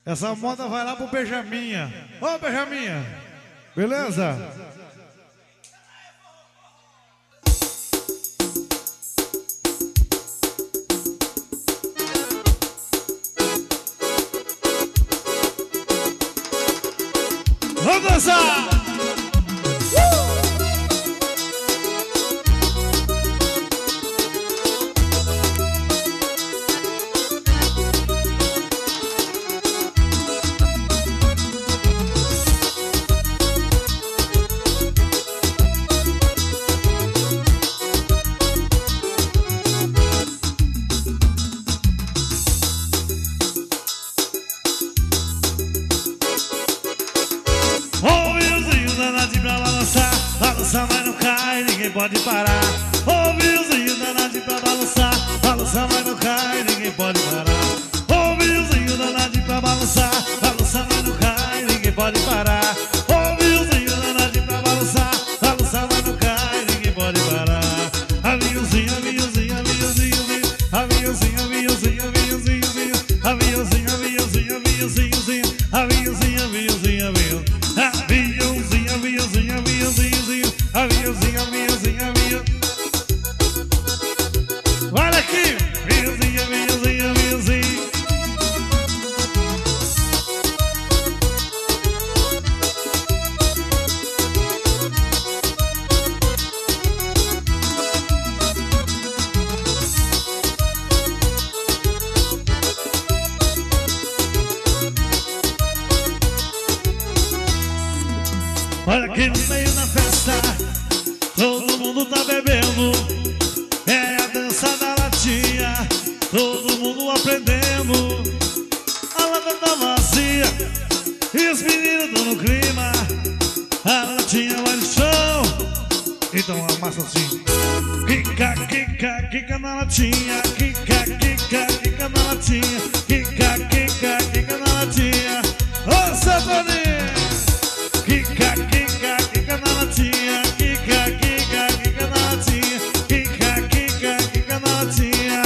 Essa moda vai lá pro Benjaminha. Ô, Benjaminha, beleza? Vamos dançar! Balança, mas não cai, ninguém pode parar. Ô Vilzinho danadinho pra balançar. Balança, mas não cai, ninguém pode parar. Ô Vilzinho danadinho pra balançar. Balança, mas não cai, ninguém pode parar. Ô Vilzinho danadinho pra balançar. Balança, mas não cai, ninguém pode parar. A Vilzinho, a Vilzinho, a Vilzinho, a Vilzinho, a Vilzinho, a Vilzinho, a Vilzinho, a Vilzinho, a Vilzinho, a Vilzinho, a Vilzinho, a Vilzinho, a Vilzinho. Olha aqui, Vilzinha, Vilzinha, Vilzinha. Olha aqui no meio da festa, todo mundo tá bebendo. É a dança da latinha, todo mundo aprendendo. A lata tá vazia e os meninos tão no clima. A latinha vai no chão, então amassa assim. Quica, quica, quica na latinha. Quica, quica, quica na latinha. Quica, quica, quica na latinha. Ô, Santoninha! Quica, quica, quica na latinha. Quica, quica, quica na latinha. Quica, quica, quica na latinha.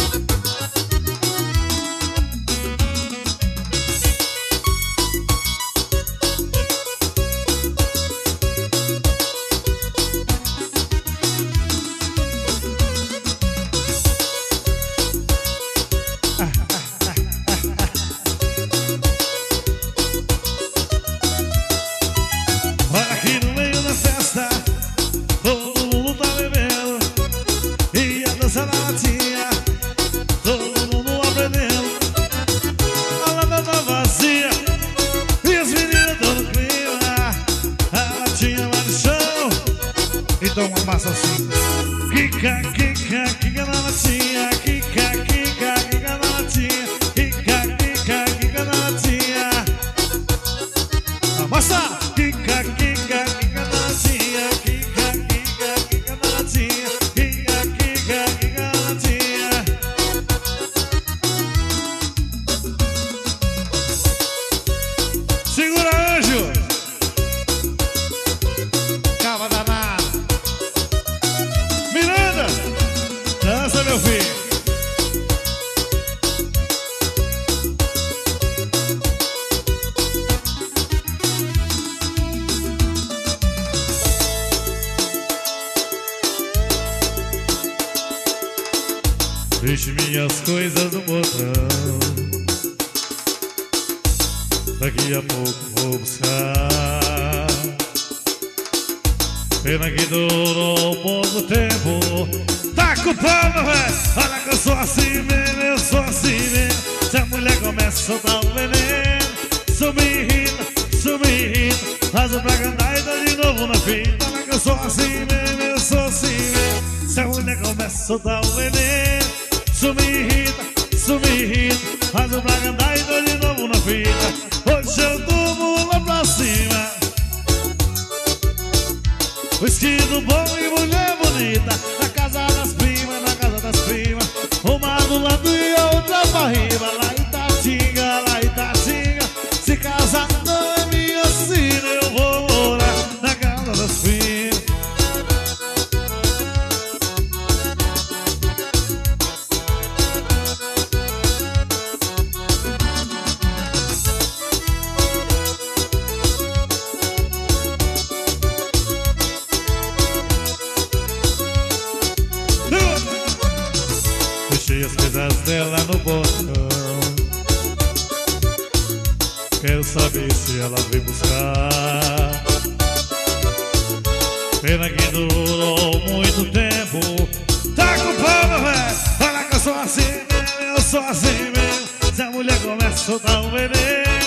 Olha aqui no meio da festa, todo mundo tá bebendo. E a dança da latinha, todo mundo aprendendo. A lata tá vazia e os meninos tão no clima. A latinha vai no chão, então amassa assim. Quica, quica, quica na latinha. Quica, quica, quica na latinha. Quica, quica, quica na latinha. Amassa! Quica, quica, quica na latinha. Quica, quica, quica na latinha. Quica, quica, quica na latinha. Segura, anjo! Calma, danado! Miranda! Dança, meu filho! Deixe minhas coisas no botão. Daqui a pouco vou buscar. Pena que durou pouco tempo. Tá com pano, velho. Olha que eu sou assim mesmo, eu sou assim mesmo. Se a mulher começa a soltar o veneno, isso me irrita. Faz o pra cantar e dá de novo na fita. Olha que eu sou assim mesmo, eu sou assim mesmo. Se a mulher começa a soltar o veneno, isso me irrita. Faz o pra cantar e dou de novo na fita. Hoje eu durmo lá pra cima. Whisky do bom e mulher bonita. Na casa das primas, na casa das primas. Uma do lado e outra pra riba. Lá em Tatinga, lá em Tatinga. Se casar não é minha sina, eu vou morar na casa das primas. Quero saber se ela vem buscar. Pena que durou muito tempo. Tá com fama, velho. Olha que eu sou assim mesmo, eu sou assim mesmo. Se a mulher começa a soltar um veneno,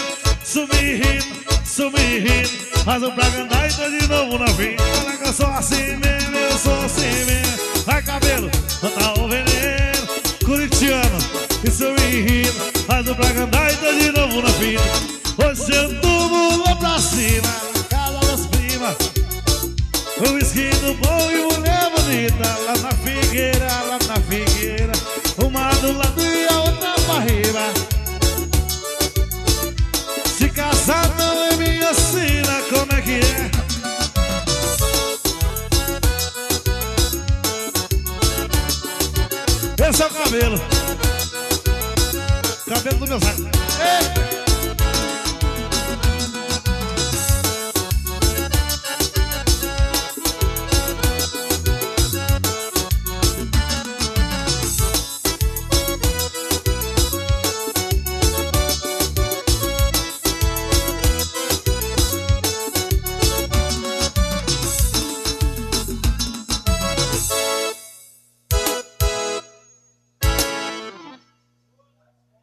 sumindo, faz o praga andar e tô de novo na vida. Olha que eu sou assim mesmo, eu sou assim mesmo. Vai cabelo, soltar um veneno, corintiano e sumindo, faz o praga andar e tô de novo na vida. Hoje eu durmo lá pra cima, na casa das primas. O esquino bom e mulher bonita. Lá na figueira, uma do lado e a outra pra riba. Se casar não é minha sina, como é que é? Esse é o cabelo. Cabelo do meu saco.